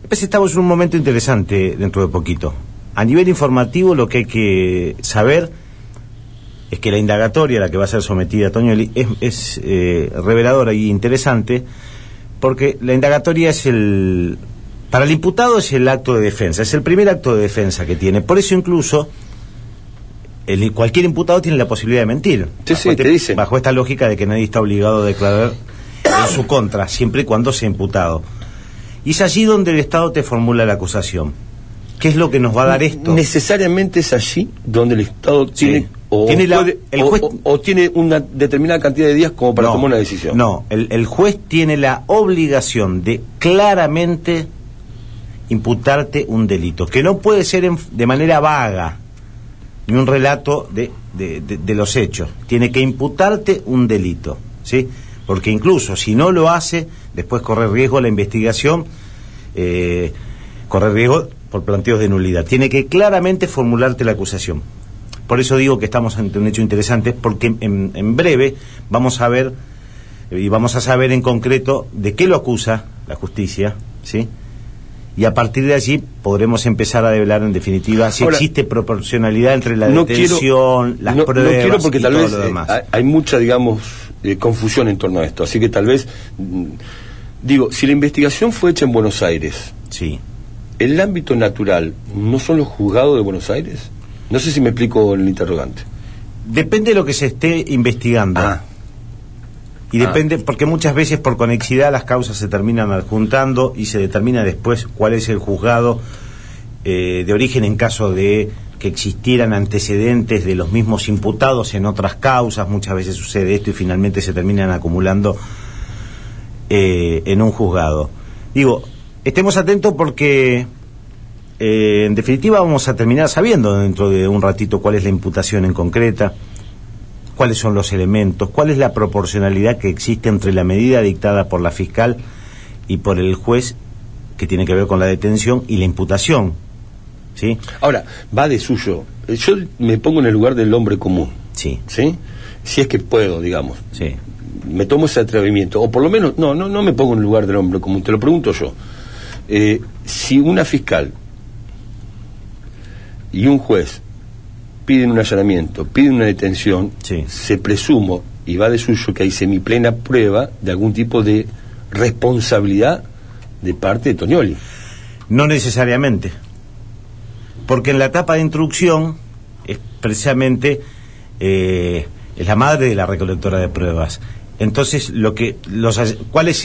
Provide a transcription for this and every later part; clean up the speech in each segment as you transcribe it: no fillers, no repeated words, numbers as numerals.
Pues estamos en un momento interesante dentro de poquito. A nivel informativo, lo que hay que saber es que la indagatoria a la que va a ser sometida Toñoli es reveladora y interesante, porque la indagatoria para el imputado es el acto de defensa, es el primer acto de defensa que tiene. Por eso incluso cualquier imputado tiene la posibilidad de mentir. Sí, bajo esta lógica de que nadie está obligado a declarar en su contra, siempre y cuando sea imputado. Y es allí donde el Estado te formula la acusación. ¿Qué es lo que nos va a dar esto? Necesariamente es allí donde el Estado tiene, o tiene una determinada cantidad de días como para tomar una decisión. No, el juez tiene la obligación de claramente imputarte un delito, que no puede ser de manera vaga, ni un relato de los hechos. Tiene que imputarte un delito, ¿sí? Porque incluso si no lo hace, después corre riesgo la investigación, corre riesgo por planteos de nulidad. Tiene que claramente formularte la acusación. Por eso digo que estamos ante un hecho interesante, porque en breve vamos a ver y vamos a saber en concreto de qué lo acusa la justicia, ¿sí? Y a partir de allí podremos empezar a develar en definitiva si existe proporcionalidad entre la detención, las pruebas, no quiero porque y tal todo vez lo demás. Hay mucha, digamos, confusión en torno a esto, así que tal vez digo, si la investigación fue hecha en Buenos Aires, sí, ¿el ámbito natural no son los juzgados de Buenos Aires? No sé si me explico en el interrogante. Depende de lo que se esté investigando. Y depende, porque muchas veces por conexidad las causas se terminan adjuntando y se determina después cuál es el juzgado de origen en caso de que existieran antecedentes de los mismos imputados en otras causas. Muchas veces sucede esto y finalmente se terminan acumulando en un juzgado. Digo, estemos atentos porque en definitiva vamos a terminar sabiendo dentro de un ratito cuál es la imputación en concreta, cuáles son los elementos, cuál es la proporcionalidad que existe entre la medida dictada por la fiscal y por el juez, que tiene que ver con la detención y la imputación, ¿sí? Ahora, va de suyo. Yo me pongo en el lugar del hombre común. Sí. ¿Sí? Si es que puedo, digamos. Sí. Me tomo ese atrevimiento. O por lo menos, no me pongo en el lugar del hombre común, te lo pregunto yo. Si una fiscal y un juez piden un allanamiento, piden una detención, sí, se presumo, y va de suyo, que hay semiplena prueba de algún tipo de responsabilidad de parte de Toñoli. No necesariamente, porque en la etapa de instrucción es precisamente es la madre de la recolectora de pruebas. Entonces, ¿cuál es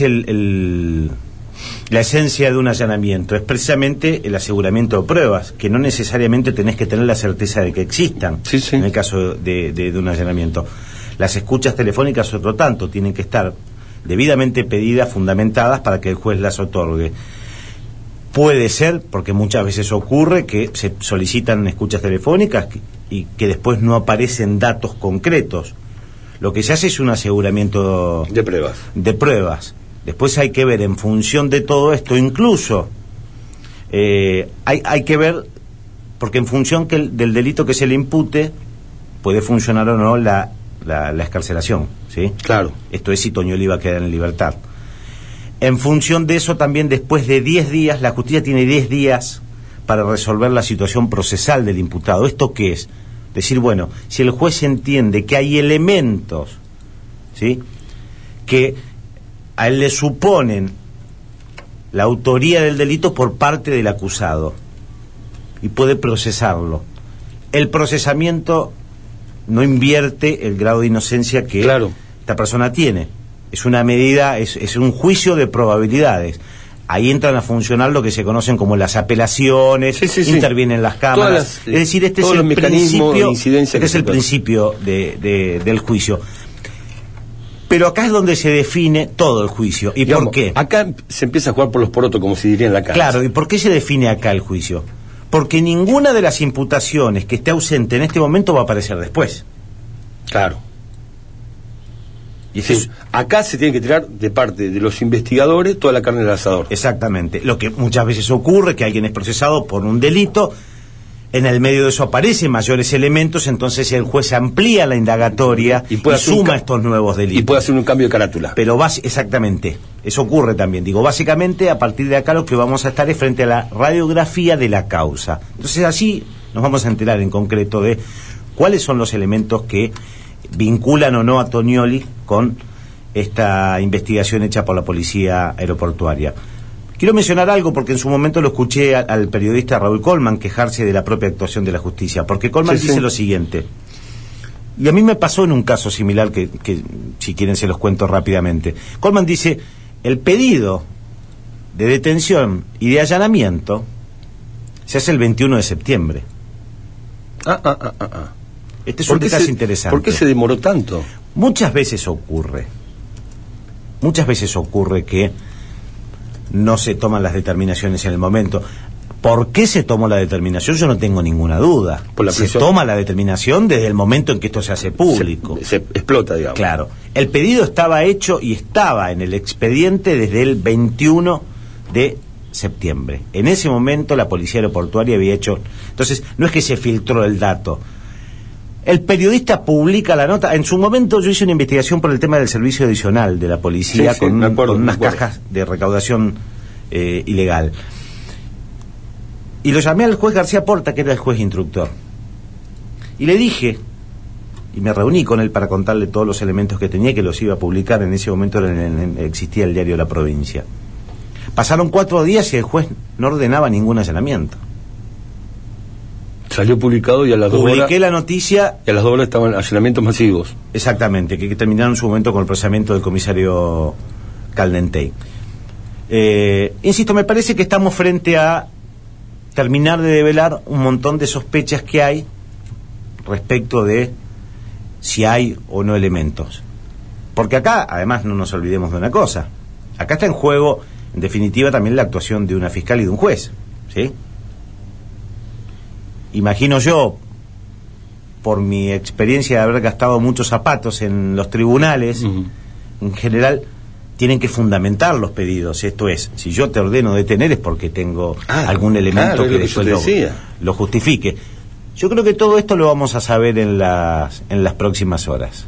la esencia de un allanamiento? Es precisamente el aseguramiento de pruebas, que no necesariamente tenés que tener la certeza de que existan, sí. En el caso de un allanamiento. Las escuchas telefónicas, otro tanto, tienen que estar debidamente pedidas, fundamentadas, para que el juez las otorgue. Puede ser, porque muchas veces ocurre, que se solicitan escuchas telefónicas y que después no aparecen datos concretos. Lo que se hace es un aseguramiento de pruebas. Después hay que ver, en función de todo esto, incluso hay que ver, porque en función del delito que se le impute, puede funcionar o no la excarcelación, ¿sí? Claro. Esto es si Toñoli va a quedar en libertad. En función de eso también, después de 10 días, la justicia tiene 10 días para resolver la situación procesal del imputado. ¿Esto qué es? Decir, bueno, si el juez entiende que hay elementos, ¿sí?, que a él le suponen la autoría del delito por parte del acusado, y puede procesarlo. El procesamiento no invierte el grado de inocencia que esta persona tiene. Es una medida, es un juicio de probabilidades. Ahí entran a funcionar lo que se conocen como las apelaciones, intervienen las cámaras. Es decir, este es el principio del juicio. Pero acá es donde se define todo el juicio. ¿Y por qué? Acá se empieza a jugar por los porotos, como se diría en la casa. Claro, ¿y por qué se define acá el juicio? Porque ninguna de las imputaciones que esté ausente en este momento va a aparecer después. Claro. Y acá se tiene que tirar de parte de los investigadores toda la carne del asador. Exactamente. Lo que muchas veces ocurre, que alguien es procesado por un delito, En el medio de eso aparecen mayores elementos, entonces el juez amplía la indagatoria y suma estos nuevos delitos. Y puede hacer un cambio de carátula. Pero exactamente, eso ocurre también. Digo, básicamente, a partir de acá lo que vamos a estar es frente a la radiografía de la causa. Entonces así nos vamos a enterar en concreto de cuáles son los elementos que vinculan o no a Tonioli con esta investigación hecha por la policía aeroportuaria. Quiero mencionar algo porque en su momento lo escuché al periodista Raúl Colman quejarse de la propia actuación de la justicia, porque Colman dice lo siguiente, y a mí me pasó en un caso similar que si quieren se los cuento rápidamente. Colman dice, el pedido de detención y de allanamiento se hace el 21 de septiembre. Este es un detalle interesante. ¿Por qué se demoró tanto? Muchas veces ocurre que no se toman las determinaciones en el momento. ¿Por qué se tomó la determinación? Yo no tengo ninguna duda. Se toma la determinación desde el momento en que esto se hace público. Se explota, digamos. Claro. El pedido estaba hecho y estaba en el expediente desde el 21 de septiembre. En ese momento la policía aeroportuaria había hecho... Entonces, no es que se filtró el dato. El periodista publica la nota. En su momento yo hice una investigación por el tema del servicio adicional de la policía con unas cajas de recaudación ilegal. Y lo llamé al juez García Porta, que era el juez instructor. Y le dije, y me reuní con él para contarle todos los elementos que tenía, que los iba a publicar. En ese momento existía el diario La Provincia. Pasaron 4 días y el juez no ordenaba ningún allanamiento. Salió publicado y a las 2 horas... Publiqué la noticia... Y a las 2 horas estaban allanamientos masivos. Exactamente, que terminaron en su momento con el procesamiento del comisario Caldentey. Insisto, me parece que estamos frente a terminar de develar un montón de sospechas que hay respecto de si hay o no elementos. Porque acá, además, no nos olvidemos de una cosa. Acá está en juego, en definitiva, también la actuación de una fiscal y de un juez, ¿sí? Imagino yo, por mi experiencia de haber gastado muchos zapatos en los tribunales, en general, tienen que fundamentar los pedidos. Esto es, si yo te ordeno detener es porque tengo algún elemento que después lo justifique. Yo creo que todo esto lo vamos a saber en las próximas horas.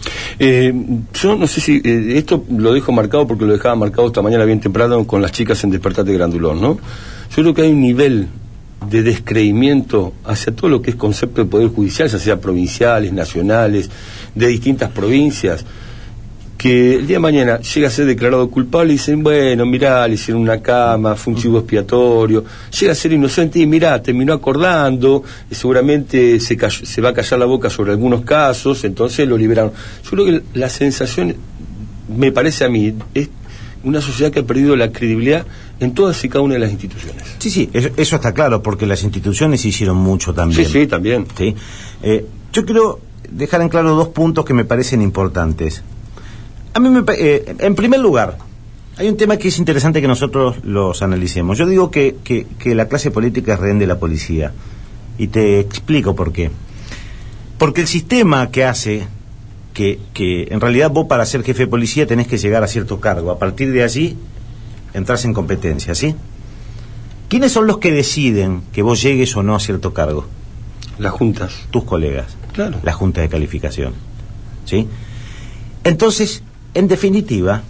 Yo no sé si esto lo dejo marcado porque lo dejaba marcado esta mañana bien temprano con las chicas en Despertate Grandulón, ¿no? Yo creo que hay un nivel de descreimiento hacia todo lo que es concepto de poder judicial, ya sea provinciales, nacionales, de distintas provincias, que el día de mañana llega a ser declarado culpable y dicen, bueno, mirá, le hicieron una cama, fue un chivo expiatorio, llega a ser inocente y mirá, terminó acordando, seguramente se va a callar la boca sobre algunos casos, entonces lo liberaron. Yo creo que la sensación, me parece a mí, es una sociedad que ha perdido la credibilidad en todas y cada una de las instituciones. Sí, eso está claro, porque las instituciones hicieron mucho también. Sí, también. ¿Sí? Yo quiero dejar en claro 2 puntos que me parecen importantes. A mí en primer lugar, hay un tema que es interesante que nosotros los analicemos. Yo digo que la clase política es rehén de la policía, y te explico por qué. Porque el sistema que hace que en realidad vos, para ser jefe de policía, tenés que llegar a cierto cargo. A partir de allí entras en competencia, ¿sí? ¿Quiénes son los que deciden que vos llegues o no a cierto cargo? Las juntas. Tus colegas. Claro. La junta de calificación, ¿sí? Entonces, en definitiva,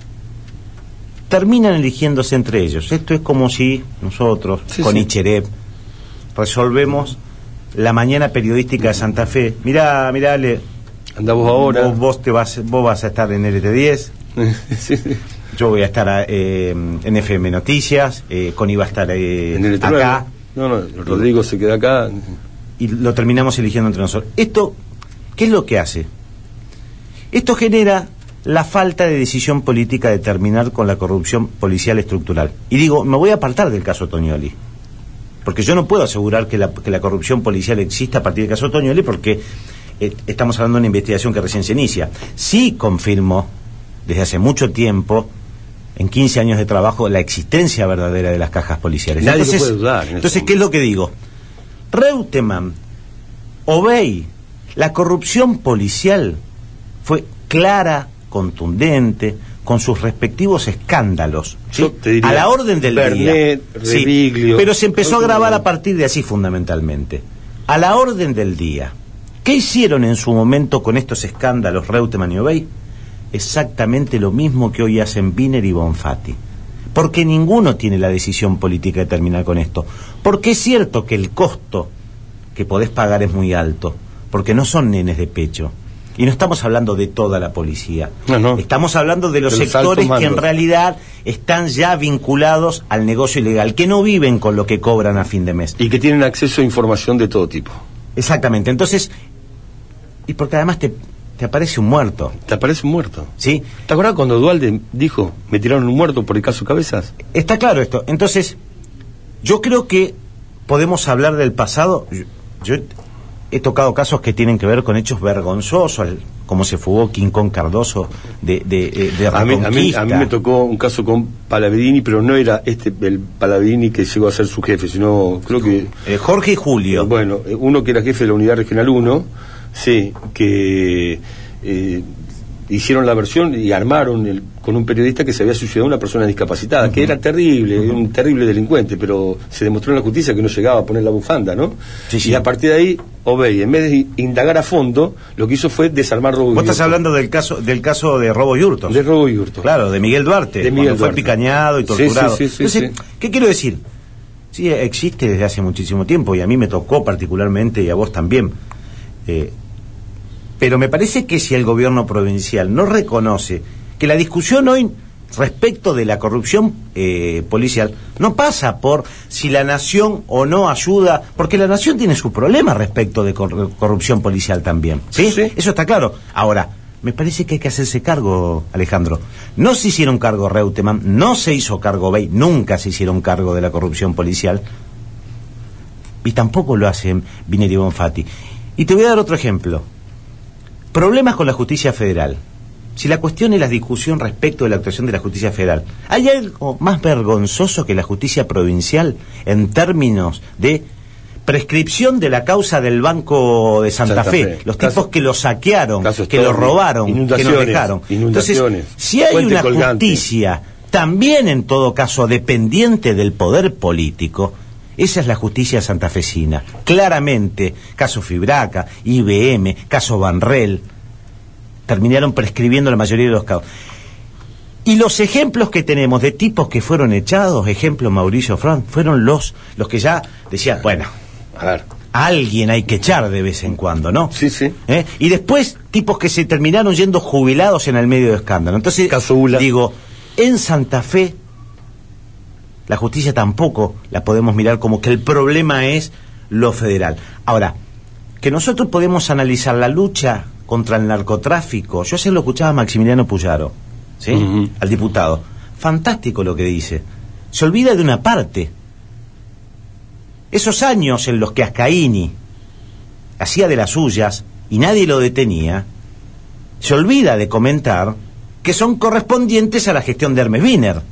terminan eligiéndose entre ellos. Esto es como si nosotros, con Icherep, resolvemos la mañana periodística de Santa Fe. Mirá, andá vos ahora. Vos vas a estar en LT10. Yo voy a estar en FM Noticias, Connie va a estar acá. No, Rodrigo se queda acá. Y lo terminamos eligiendo entre nosotros. Esto, ¿qué es lo que hace? Esto genera la falta de decisión política de terminar con la corrupción policial estructural. Y digo, me voy a apartar del caso Tonioli, porque yo no puedo asegurar que la corrupción policial exista a partir del caso Tonioli, porque estamos hablando de una investigación que recién se inicia. Sí confirmo, desde hace mucho tiempo, en 15 años de trabajo, la existencia verdadera de las cajas policiales. Nadie lo puede dudar. Entonces, ¿qué es lo que digo? Reutemann, Obey, la corrupción policial fue clara, contundente, con sus respectivos escándalos, ¿sí? Yo te diría, a la orden del Bernet, día. Reviglio, sí, pero se empezó a grabar a partir de así fundamentalmente. A la orden del día. ¿Qué hicieron en su momento con estos escándalos Reutemann y Obey? Exactamente lo mismo que hoy hacen Wiener y Bonfatti. Porque ninguno tiene la decisión política de terminar con esto. Porque es cierto que el costo que podés pagar es muy alto, porque no son nenes de pecho. Y no estamos hablando de toda la policía. No. Estamos hablando de los sectores que en realidad están ya vinculados al negocio ilegal, que no viven con lo que cobran a fin de mes. Y que tienen acceso a información de todo tipo. Exactamente. Entonces, y porque además te aparece un muerto. Te aparece un muerto. ¿Sí? ¿Te acuerdas cuando Duhalde dijo, me tiraron un muerto por el caso Cabezas? Está claro esto. Entonces, yo creo que podemos hablar del pasado. Yo he tocado casos que tienen que ver con hechos vergonzosos, como se fugó King Kong Cardoso de Reconquista. A mí me tocó un caso con Palavedini, pero no era el Palavedini que llegó a ser su jefe, sino creo que... Jorge y Julio. Bueno, uno que era jefe de la Unidad Regional 1, sí, que hicieron la versión y armaron con un periodista que se había suicidado una persona discapacitada, que era terrible, un terrible delincuente, pero se demostró en la justicia que no llegaba a poner la bufanda, ¿no? Sí, sí. Y a partir de ahí, Obey, en vez de indagar a fondo, lo que hizo fue desarmar robo y hurto. Vos estás hablando del caso de robo y hurto. De robo y hurto. Claro, de Miguel Duarte, cuando fue picañado y torturado. Sí. Entonces, ¿qué quiero decir? Sí, existe desde hace muchísimo tiempo, y a mí me tocó particularmente, y a vos también. Pero me parece que si el gobierno provincial no reconoce que la discusión hoy respecto de la corrupción policial no pasa por si la nación o no ayuda, porque la nación tiene su problema respecto de corrupción policial también, ¿sí? Sí. Eso está claro. Ahora, me parece que hay que hacerse cargo, Alejandro. No se hicieron cargo Reutemann, no se hizo cargo Obey, nunca se hicieron cargo de la corrupción policial, y tampoco lo hacen Wiener y Bonfatti. Y te voy a dar otro ejemplo. Problemas con la justicia federal. Si la cuestión es la discusión respecto de la actuación de la justicia federal, ¿hay algo más vergonzoso que la justicia provincial en términos de prescripción de la causa del Banco de Santa Fe? Los tipos que lo saquearon, que lo robaron, que nos dejaron. Entonces, si hay una justicia también en todo caso dependiente del poder político, esa es la justicia santafesina. Claramente, caso Fibraca, IBM, caso Banrel, terminaron prescribiendo la mayoría de los casos. Y los ejemplos que tenemos de tipos que fueron echados, ejemplo Mauricio Frank, fueron los que ya decían, bueno, a ver, a alguien hay que echar de vez en cuando, ¿no? Sí. Y después, tipos que se terminaron yendo jubilados en el medio de escándalo. Entonces, digo, en Santa Fe, la justicia tampoco la podemos mirar como que el problema es lo federal. Ahora, que nosotros podemos analizar la lucha contra el narcotráfico. Yo ayer lo escuchaba a Maximiliano Puyaro, ¿sí? Al diputado. Fantástico lo que dice. Se olvida de una parte. Esos años en los que Ascaini hacía de las suyas y nadie lo detenía, se olvida de comentar que son correspondientes a la gestión de Hermes Wiener.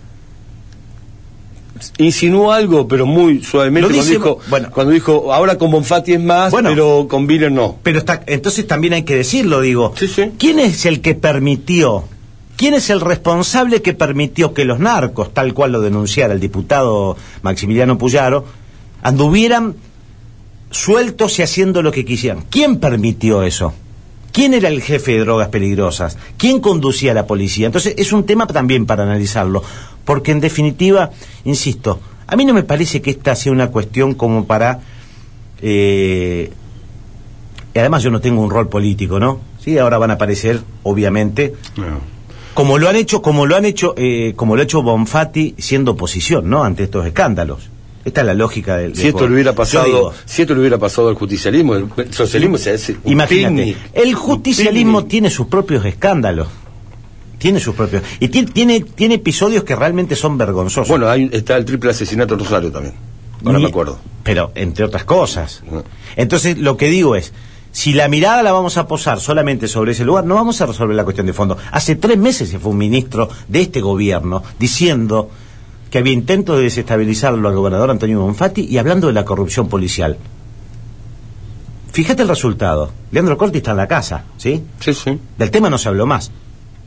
Insinuó algo, pero muy suavemente, cuando dijo, ahora con Bonfatti es más, pero con Wiener no. Pero entonces también hay que decirlo, digo, sí. ¿Quién es el que permitió, quién es el responsable que permitió que los narcos, tal cual lo denunciara el diputado Maximiliano Puyaro, anduvieran sueltos y haciendo lo que quisieran? ¿Quién permitió eso? ¿Quién era el jefe de drogas peligrosas? ¿Quién conducía a la policía? Entonces es un tema también para analizarlo, porque en definitiva, insisto, a mí no me parece que esta sea una cuestión como para... y además yo no tengo un rol político, ¿no? Sí, ahora van a aparecer, obviamente, como lo ha hecho Bonfatti siendo oposición, ¿no? Ante estos escándalos. Esta es la lógica del... Si esto le hubiera pasado al justicialismo, el socialismo se hace un imagínate, picnic, el justicialismo tiene sus propios escándalos. Tiene sus propios... Y tiene episodios que realmente son vergonzosos. Bueno, está el triple asesinato en Rosario también. Ahora me acuerdo. Pero, entre otras cosas. Entonces, lo que digo es, si la mirada la vamos a posar solamente sobre ese lugar, no vamos a resolver la cuestión de fondo. Hace 3 meses se fue un ministro de este gobierno diciendo que había intento de desestabilizarlo al gobernador Antonio Bonfatti y hablando de la corrupción policial. Fíjate el resultado. Leandro Corti está en la casa, ¿sí? Sí. Del tema no se habló más.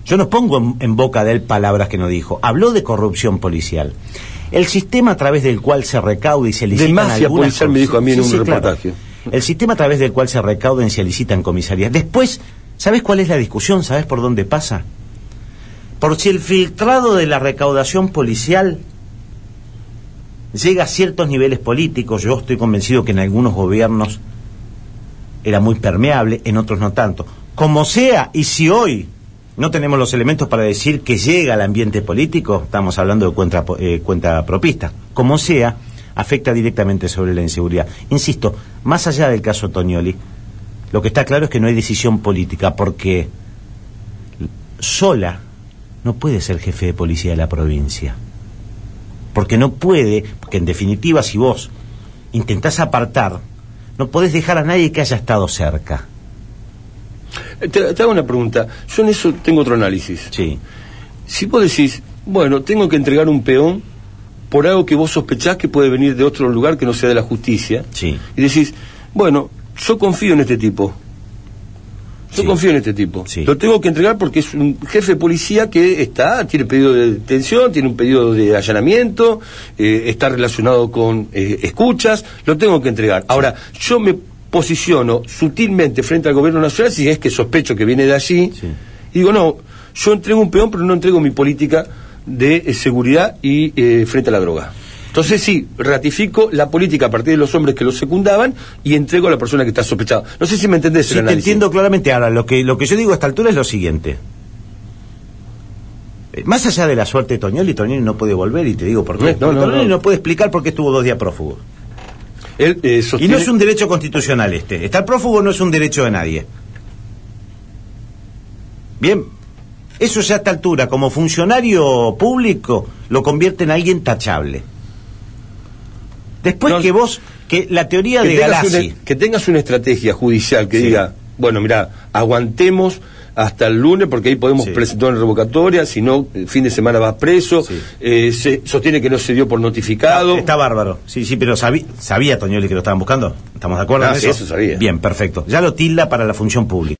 Yo no pongo en boca de él palabras que no dijo. Habló de corrupción policial. El sistema a través del cual se recauda y se licitan de mafia policial me dijo a mí en un reportaje. Claro. El sistema a través del cual se recaudan y se licitan comisarías. Después, ¿sabes cuál es la discusión? ¿Sabes por dónde pasa? Por si el filtrado de la recaudación policial llega a ciertos niveles políticos. Yo estoy convencido que en algunos gobiernos era muy permeable, en otros no tanto. Como sea, y si hoy no tenemos los elementos para decir que llega al ambiente político, estamos hablando de cuenta propista. Como sea, afecta directamente sobre la inseguridad. Insisto, más allá del caso Tognoli, lo que está claro es que no hay decisión política, porque sola no puede ser jefe de policía de la provincia. Porque no puede, porque en definitiva si vos intentás apartar, no podés dejar a nadie que haya estado cerca. Te hago una pregunta. Yo en eso tengo otro análisis. Sí. Si vos decís, bueno, tengo que entregar un peón por algo que vos sospechás que puede venir de otro lugar que no sea de la justicia, sí, y decís, bueno, yo confío en este tipo. Yo sí, confío en este tipo. Sí. Lo tengo que entregar porque es un jefe de policía que tiene pedido de detención, tiene un pedido de allanamiento, está relacionado con escuchas, lo tengo que entregar. Ahora, yo me posiciono sutilmente frente al gobierno nacional si es que sospecho que viene de allí, sí, y digo, no, yo entrego un peón pero no entrego mi política de seguridad y frente a la droga. Entonces sí, ratifico la política a partir de los hombres que lo secundaban y entrego a la persona que está sospechada. No sé si me entendés el análisis. Sí, te entiendo claramente. Ahora, lo que yo digo a esta altura es lo siguiente. Más allá de la suerte de Tognoli no puede volver, y te digo por qué. Tognoli no puede explicar por qué estuvo 2 días prófugo. Él, sostiene... Y no es un derecho constitucional este. Estar prófugo no es un derecho de nadie. Bien, eso ya a esta altura, como funcionario público, lo convierte en alguien tachable. Después que la teoría de Galassi... Que tengas una estrategia judicial que sí, diga, bueno, mirá, aguantemos hasta el lunes porque ahí podemos sí, presentar una revocatoria, si no, el fin de semana vas preso, sí, se sostiene que no se dio por notificado. Está bárbaro, sí, pero sabía Tognoli que lo estaban buscando, ¿estamos de acuerdo en eso? Sí, eso sabía. Bien, perfecto, ya lo tilda para la función pública.